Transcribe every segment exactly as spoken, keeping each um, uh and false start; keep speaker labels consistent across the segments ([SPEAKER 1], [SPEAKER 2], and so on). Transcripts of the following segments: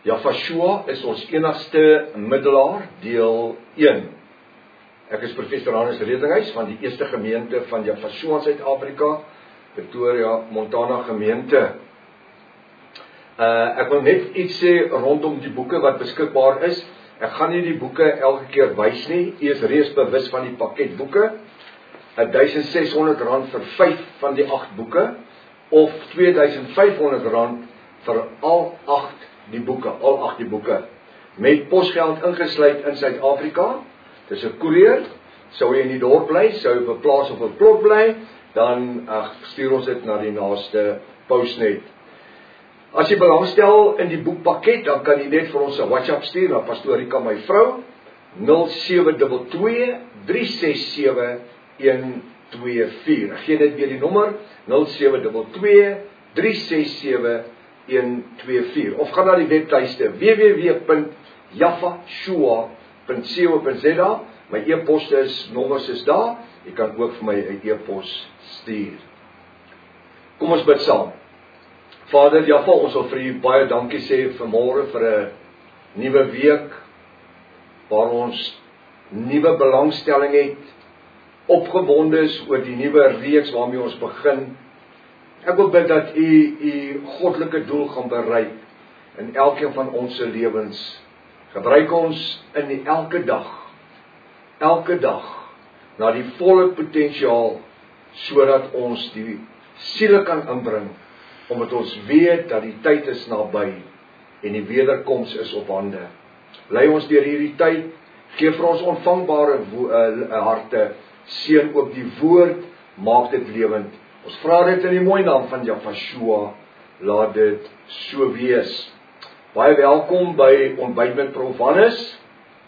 [SPEAKER 1] Jafashua is ons enigste middelaar, deel een. Ek is professor Hannes Redinghuis van die eerste gemeente van Jafashua in Suid-Afrika, Pretoria, Montana gemeente. Uh, ek wil net iets sê rondom die boeke wat beskikbaar is. Ek gaan nie die boeke elke keer wys nie. U is reeds bewus van die paketboeke. duisend ses honderd rand vir vyf van die agt boeke, of twee duisend vyf honderd rand vir al agt die boeke, al agt die boeke, met posgeld ingesluit in Suid-Afrika. Dis 'n koerier, sou jy in die dorp bly, sou jy op 'n plaas of 'n plot bly, dan ag, stuur ons dit na die naaste Postnet. As jy belangstel in die boekpakket, dan kan jy net vir ons 'n WhatsApp stuur na Pastoor Rika, my vrou, nul sewe twee twee, drie ses sewe, een twee vier. Ek gee net weer die nommer, nul sewe twee twee, drie ses sewe, een twee vier. Of gaan na die webtuiste w w w punt jafashua punt co punt za. My e-poste is, nommers is daar. Jy kan ook vir my 'n e-pos stuur. Kom ons bid saam. Vader Jaffa, ons wil vir U baie dankie sê vanmôre vir 'n nuwe week, waar ons nuwe belangstelling het, opgewonde is oor die nuwe reeks waarmee ons begin. Ek wil bid dat U U goddelike doel gaan bereik in elkeen van ons se lewens. Gebruik ons in die elke dag, elke dag, na die volle potensiaal, sodat ons die siele kan inbring, omdat ons weet dat die tyd is naby en die wederkoms is op hande. Lei ons deur hierdie tyd, gee vir ons ontvangbare uh, harte, seën ook die woord, maak dit lewend. Ons vra dit in die mooi naam van Jafashua, laat dit so wees. Baie welkom by Ontbyt met Prof Hannes.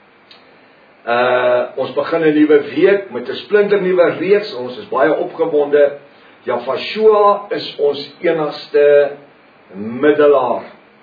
[SPEAKER 1] Uh, ons begin 'n nuwe week met 'n splinter nuwe reeks. Ons is baie opgewonde. Jafashua is ons enigste middelaar.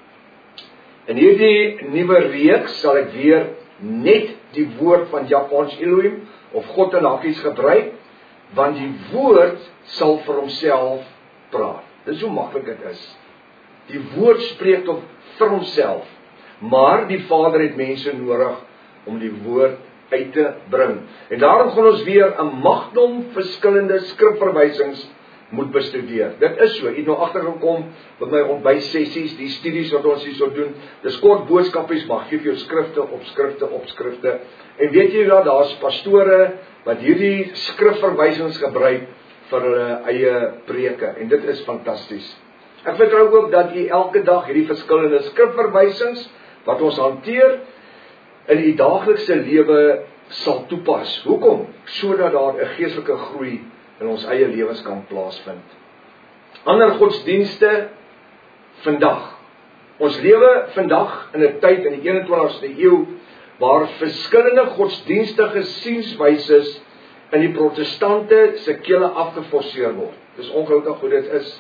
[SPEAKER 1] In hierdie nuwe reeks sal ek weer net die woord van Jahwe ons Elohim of God in hakkies gebruik, want die woord sal vir homself praat. Dis hoe maklik dit is. Die woord spreek tot vir homself, maar die Vader het mense nodig om die woord uit te bring. En daarom gaan ons weer 'n magdom verskillende skrifverwysings moet bestudeer. Dit is so, jy het nou agtergekom by my ontbytsessies, die studies wat ons hier so doen. Dis kort boodskapies, maar gee vir jou skrifte op skrifte op skrifte. En weet jy dat daar's pastore wat hierdie skrifverwysings gebruik vir hulle eie preke, en dit is fantasties. Ek vertrou ook dat jy elke dag hierdie verskillende skrifverwysings wat ons hanteer in die daaglikse lewe sal toepas. Hoekom? Sodat daar 'n geestelike groei in ons eie lewens kan plaasvind. Ander godsdienste vandag. Ons lewe vandag in 'n tyd in die eenentwintigste eeu waar verskillende godsdienstige sienswyses in die protestante se kele afgeforceer word. Dis ongelukkig hoe dit is.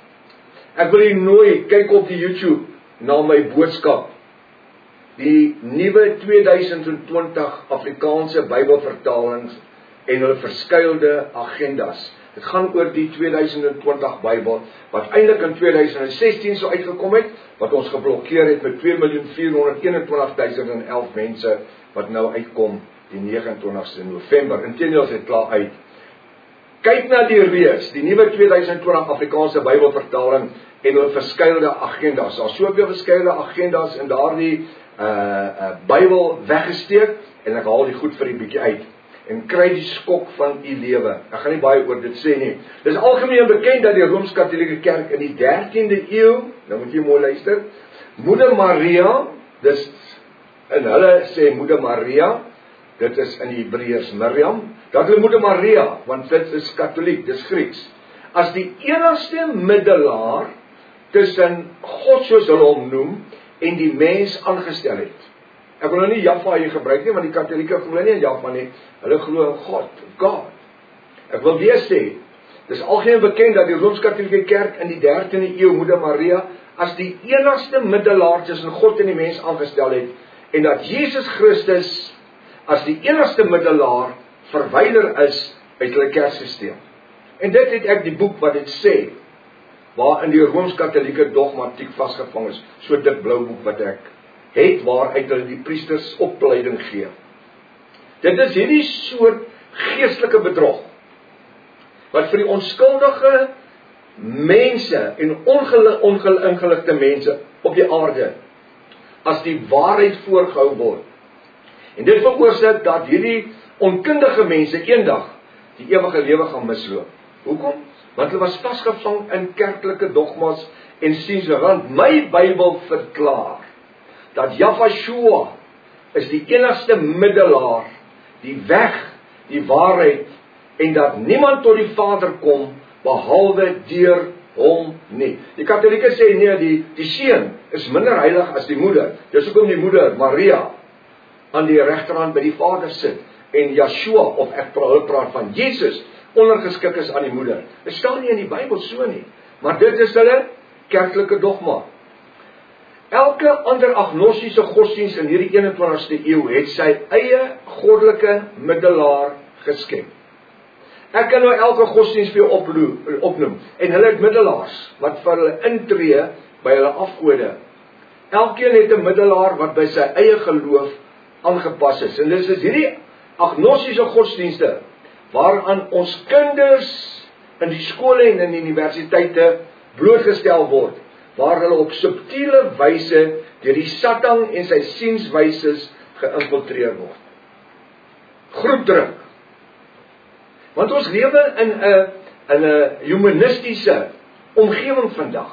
[SPEAKER 1] Ek wil u nooi, kyk op die YouTube na my boodskap. Die nuwe twee duisend twintig Afrikaanse Bybelvertalings en hulle verskuilde agendas. Dit gaan oor die twee duisend twintig Bybel, wat eintlik in twee duisend sestien so uitgekom het, wat ons geblokkeer het met twee miljoen vierhonderd eenentwintig duisend elf mense, wat nou uitkom die negenentwintigste November. Inteendeel is dit klaar uit. Kyk na die reeks, die nuwe twee duisend twintig Afrikaanse Bybelvertaling en hulle verskuilde agendas. Daar's soveel verskuilde agendas in daardie uh, uh, Bybel weggesteek, en ek haal die goed vir die bietjie uit. En kry die skok van u lewe. Ek gaan nie baie oor dit sê nie. Dit is algemeen bekend dat die Rooms-Katolieke Kerk in die dertiende eeu, nou moet jy mooi luister, Moeder Maria, dis in hulle sê Moeder Maria, dit is in die Hebreërs Miriam, dat hulle Moeder Maria, want dit is Katoliek, dis Grieks, as die enigste middelaar tussen God, soos hulle hom noem, en die mens aangestel het. Ek wil nou nie Jahwe hier gebruik nie, want die Katolieke glo nie in Jahwe nie, hulle glo in God, God. Ek wil weer sê, dis algemeen bekend dat die Rooms-Katolieke Kerk in die dertiende eeu Moeder Maria as die enigste middelaar tussen God en die mens aangestel het, en dat Jesus Christus as die enigste middelaar verwyder is uit hulle kerkstelsel. En dit het ek die boek wat dit sê, waar in die Rooms-Katolieke dogmatiek vasgevang is, so dik blou boek wat ek het waaruit hulle die priesters opleiding gee. Dit is hierdie soort geestelike bedrog, wat vir die onskuldige mense en ongel, ongel, ingeligte mense op die aarde as die waarheid voorgehou word. En dit veroorsaak dat hierdie onkundige mense eendag die ewige lewe gaan misloop. Hoekom? Want hulle was vasgevang in kerklike dogmas en siense, want my Bybel verklaar dat Jahweh is die enigste middelaar, die weg, die waarheid, en dat niemand tot die Vader kom behalwe deur hom nie. Die Katolieke sê nee, die, die seun is minder heilig as die moeder. Dis hoekom die moeder, Maria, aan die regterhand by die Vader sit, en Yeshua, of ek praat, praat van Jesus, ondergeskik is aan die moeder. Dit staan nie in die Bybel so nie, maar dit is hulle kerklike dogma. Elke ander agnostiese godsdienst in hierdie eenentwintigste eeu het sy eie goddelike middelaar geskep. Ek kan nou elke godsdienst vir jou opnoem, en hulle het middelaars, wat vir hulle intree by hulle afgode. Elkeen het 'n middelaar wat by sy eie geloof aangepas is, en dis is hierdie agnostiese godsdienste, waaraan ons kinders in die skole en in die universiteite blootgestel word, waar hulle op subtiele wyse deur die Satan en sy sienswyses geïnfiltreer word. Groepdruk. Want ons lewe in 'n in 'n humanistiese omgewing vandag.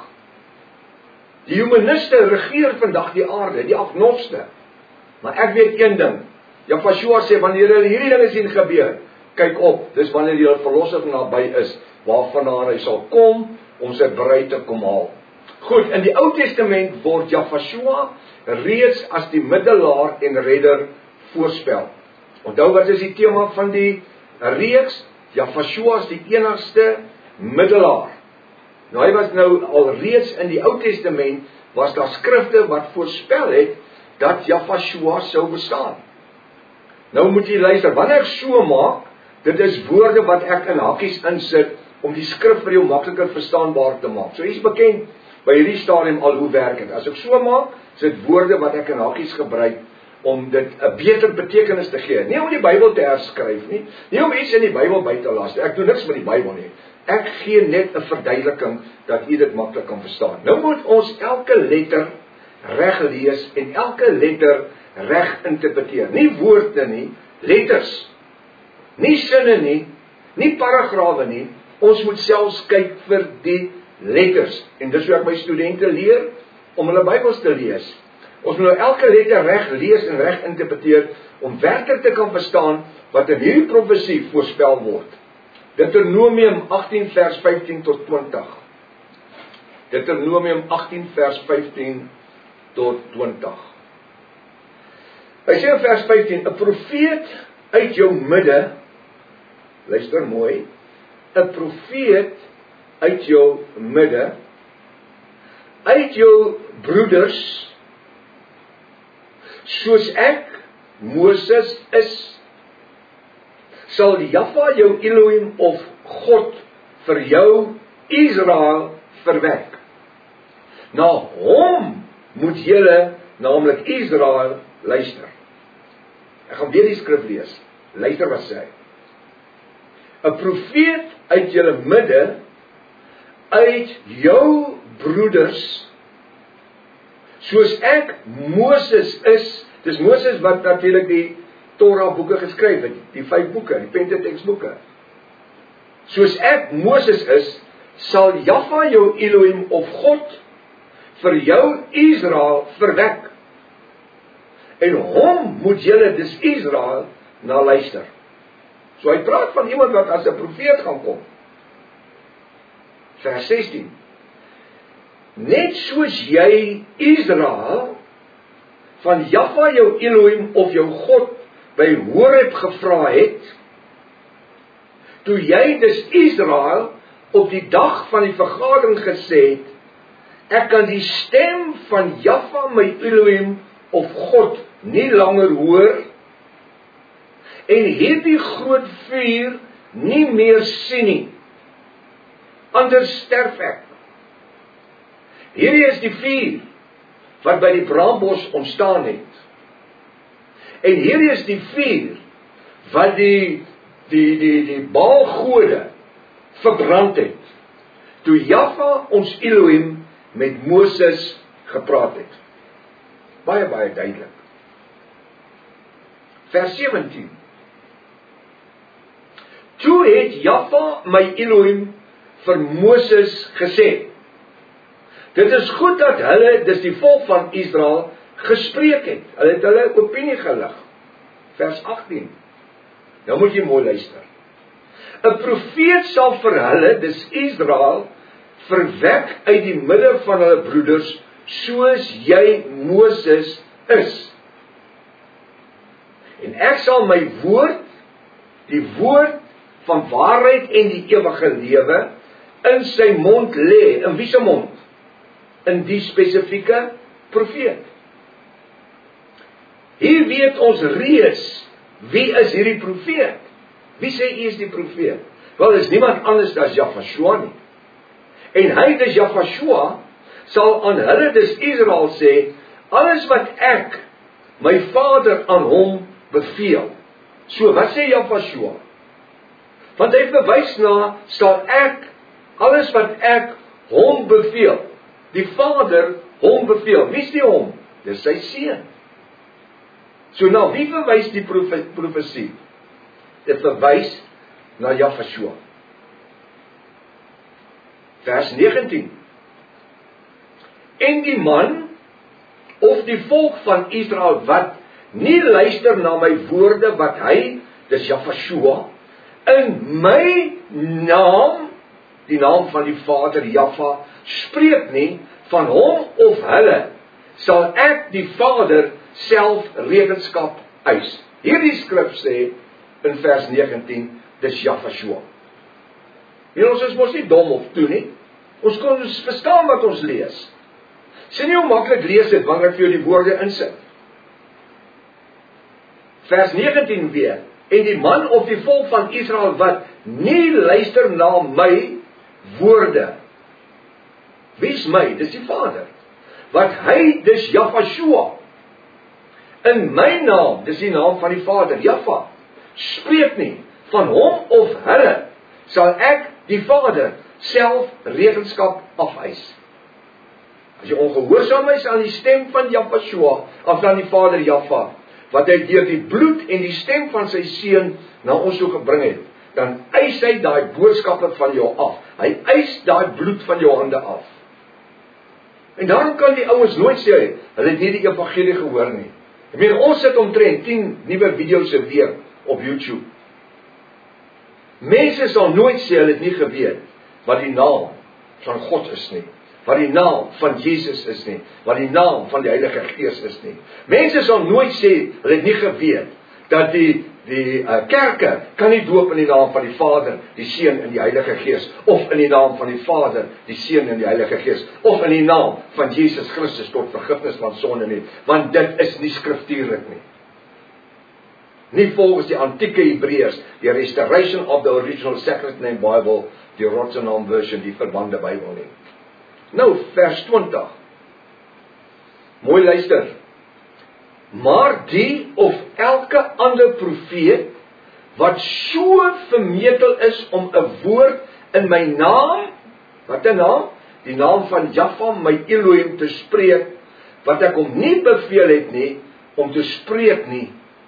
[SPEAKER 1] Die humaniste regeer vandag die aarde, die agnoste. Maar ek weet een ding, Jahweh sê, wanneer jy hierdie dinge sien gebeur, kyk op, dis wanneer die verlosser naby is, waarvandaan hy sal kom, om sy bruid te kom haal. Goed, in die Ou Testament word Jahweh reeds as die middelaar en redder voorspel. Onthou wat is die tema van die reeks? Jahweh is die enigste middelaar. Nou hy was nou al reeds in die Ou Testament, was daar skrifte wat voorspel het, dat Jahweh sou bestaan. Nou moet jy luister, wanneer ek so maak, dit is woorde wat ek in hakkies insit, om die skrif vir jou makliker verstaanbaar te maak. So jy is bekend by hierdie stadium al hoe werk het. As ek so maak, is dit woorde wat ek in hakkies gebruik, om dit 'n beter betekenis te gee. Nie om die Bybel te herskryf nie, nie om iets in die Bybel by te las. Ek doen niks met die Bybel nie. Ek gee net 'n verduideliking, dat jy dit maklik kan verstaan. Nou moet ons elke letter reg lees, en elke letter reg interpreteer. Nie woorde nie, letters. Nie sinne nie, nie paragrawe nie, ons moet selfs kyk vir die letters. En dis hoe ek my studente leer, om hulle Bybels te lees. Ons moet nou elke letter reg lees en reg interpreteer, om werklik te kan verstaan, wat in hierdie profesie voorspel word. Deuteronomium agttien vers vyftien tot twintig. Deuteronomium agttien vers vyftien tot twintig. Hy sê in vers vyftien, 'n profeet uit jou midde, luister mooi, 'n profeet uit jou midde, uit jou broeders, soos ek, Moses, is, sal Jahweh jou Elohim of God vir jou Israel verwek. Na hom moet julle, naamlik Israel, luister. Ek gaan weer die skrif lees. Luister wat sê hy. 'n profeet uit julle midde, uit jou broeders, soos ek, Moses, is. Dis Moses wat natuurlik die Torah boeke geskryf het, die vyf boeke, die Pentateuch boeke. Soos ek, Moses, is, sal Jahweh jou Elohim of God vir jou Israel verwek. En hom moet julle, dis Israel, na luister. So hy praat van iemand wat as 'n profeet gaan kom. Vers sestien. Net soos jy Israel van Jahweh jou Elohim of jou God by Horeb gevra het, toe jy dis Israel op die dag van die vergadering gesê het, ek kan die stem van Jahweh my Elohim of God nie langer hoor, en hierdie groot vuur nie meer sien nie, anders sterf ek. Hierdie is die vuur wat by die braambos ontstaan het. En hierdie is die vuur wat die die die die Baalgode verbrand het. Toe Jahwe ons Elohim met Moses gepraat het. Baie baie duidelik. Vers sewentien. Toe het Jahwe my Elohim vir Moses gesê. Dit is goed dat hulle, dis die volk van Israel, gespreek het. Hulle het hulle opinie gelig. Vers agttien. Nou moet jy mooi luister. 'n Profeet sal vir hulle, dis Israel, verwek uit die midde van hulle broeders, soos jy Moses is. En ek sal my woord, die woord van waarheid en die ewige lewe, in sy mond lê. In wie se mond? In die spesifieke profeet. Hier weet ons reeds, wie is hierdie profeet? Wie sê hy is die profeet? Wel, is niemand anders as Jahwe nie. En hy, dis Jahwe, sal aan hulle, dis Israel sê, alles wat ek, my Vader aan hom beveel. So, wat sê Jahwe? Want hy verwys na, sal ek, alles wat ek hom beveel. Die Vader hom beveel. Wie is die hom? Dis sy seun. So nou, wie verwys die profe- profesie? Dit verwys na Jahwe. Vers negentien. En die man, of die volk van Israel, wat nie luister na my woorde, wat hy, dis Jahwe, in my naam, die naam van die Vader, Jahwe, spreek nie, van hom of hulle, sal ek die Vader self rekenskap eis. Hierdie skrif sê, in vers negentien, dis Jahwe. En ons is mos nie dom of toe nie, ons kan ons verstaan wat ons lees. Sien nie hoe maklik lees dit, wanneer ek vir jou die woorde insit. Vers negentien weer, en die man of die volk van Israel, wat nie luister na my woorde. Wie is my? Dis die Vader. Wat hy, dis Jahwe. In my naam, dis die naam van die Vader, Jahwe, spreek nie, van hom of hulle, sal ek die Vader self rekenskap afeis. As jy ongehoorsaam is aan die stem van Jahwe, of dan die Vader Jahwe, wat hy deur die bloed en die stem van sy seun na ons toe gebring het, dan eis hy daai boodskappe van jou af. Hy eis daai bloed van jou hande af. En daarom kan die ouens nooit sê, hulle het nie die evangelie gehoor nie. Ek meen, ons sit omtrent tien nuwe video's 'n week op YouTube. Mense sal nooit sê, hulle het nie geweet, wat die naam van God is nie. Wat die naam van Jesus is nie. Wat die naam van die Heilige Gees is nie. Mense sal nooit sê, hulle het nie geweet, dat die Die uh, kerke kan nie doop in die naam van die Vader, die Seun en die Heilige Gees, of in die naam van die Vader, die Seun en die Heilige Gees, of in die naam van Jesus Christus tot vergifnis van sonde nie, want dit is nie skriftuurlik nie. Nie volgens die antieke Hebreërs, die Restoration of the Original Sacred Name Bible, die Rotterdam version, die verbande Bybel nie. Nou, vers twintig. Mooi luister. Maar die of elke ander profeet, wat so vermetel is om 'n woord in my naam, wat 'n naam? Die naam van Jahwe, my Elohim, te spreek, wat ek hom nie beveel het nie, om te spreek nie,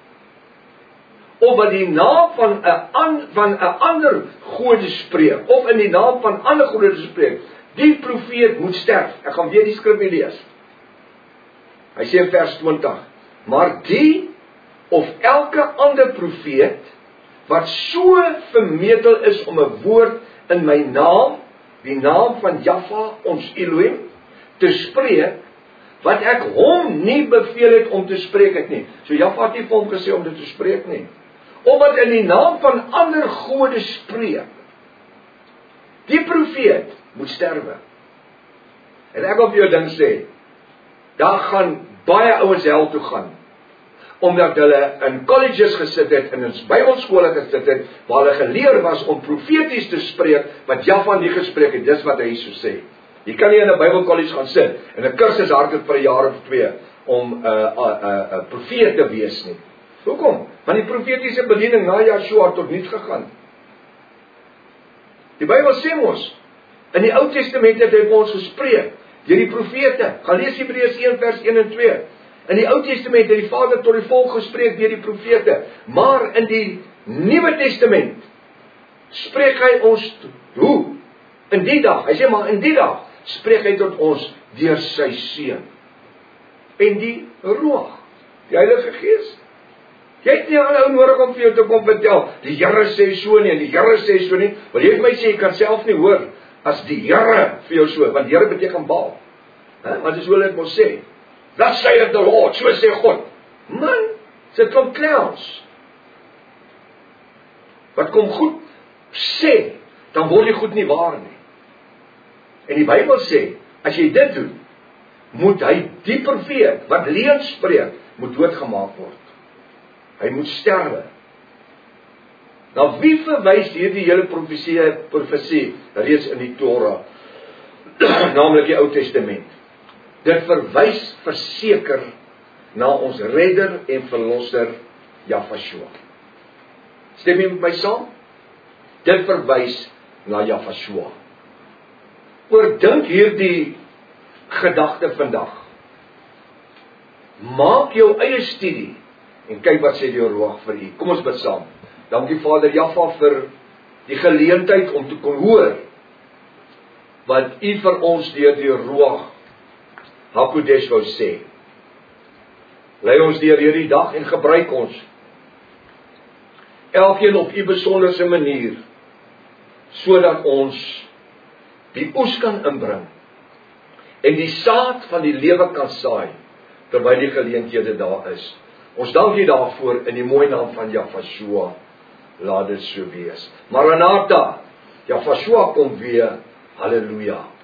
[SPEAKER 1] of wat die naam van 'n van 'n ander gode spreek, of in die naam van ander gode spreek, die profeet moet sterf. Ek gaan weer die skrif lees. Hy sê in vers twintig, maar die of elke ander profeet, wat so vermetel is om 'n woord in my naam, die naam van Jahwe, ons Elohim, te spreek, wat ek hom nie beveel het om te spreek het nie. So Jahwe het nie vir hom gesê om dit te spreek nie. Of wat in die naam van ander gode spreek, die profeet moet sterwe. En ek wil vir jou ding sê, daar gaan baie ouens hel toe gaan, omdat hulle in colleges gesit het, en in Bybelskole gesit het, waar hulle geleer was om profeties te spreek, wat Jahwe nie gespreek het, dis wat hy so sê. Jy kan nie in 'n Bybelkollege gaan sit en 'n kursus hardloop vir 'n jaar of twee om 'n uh, 'n uh, uh, uh, profeet te wees nie. Hoekom? Want die profetiese bediening na Joshua tot niks gegaan. Die Bybel sê ons, in die Ou Testament het hy vir ons gespreek, deur die profete. Gaan lees Hebreërs een vers een en twee. In die Ou Testament het die Vader tot die volk gespreek deur die profete, maar in die Nuwe Testament spreek hy ons, hoe? In die dag, hy sê maar in die dag, spreek hy tot ons deur sy Seun. En die Ruach, die Heilige Gees. Jy het nie al ou nodig om vir jou te kom vertel, die Here sê so nie, en die Here sê so nie, want jy het my sê, jy kan self nie hoor, as die Here vir jou so, want die Here beteken Baal. He, want dis hoe hulle het mos sê, thus saith the Lord, so sê God. Man, sit kom clowns. Wat kom goed sê, dan word die goed nie waar nie. En die Bybel sê, as jy dit doen, moet hy die profeet, wat leuen spreek, moet doodgemaak word. Hy moet sterwe. Nou wie verwys hierdie hele profesie, profesie reeds in die Torah, naamlik die Ou Testament? Dit verwys verseker na ons redder en verlosser Jahweh. Stem jy met my saam? Dit verwys na Jahweh. Oordink hierdie gedagte vandag. Maak jou eie studie en kyk wat sê die Ruach vir u. Kom ons bid saam. Dankie Vader Jahwe vir die geleentheid om te kon hoor wat u vir ons deur die Ruach HaKodesh wou sê. Lei ons deur hierdie dag en gebruik ons elkeen op u besonderse manier, sodat ons die oes kan inbring en die saad van die lewe kan saai, terwyl die geleenthede daar is. Ons dank u daarvoor in die mooi naam van Jahweh. Laat dit so wees. Maranatha, Jahweh kom weer. Halleluja.